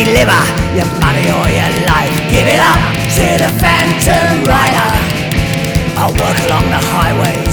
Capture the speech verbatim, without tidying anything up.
deliver your money or your life. Give it up to the Phantom Rider. I'll work along the highway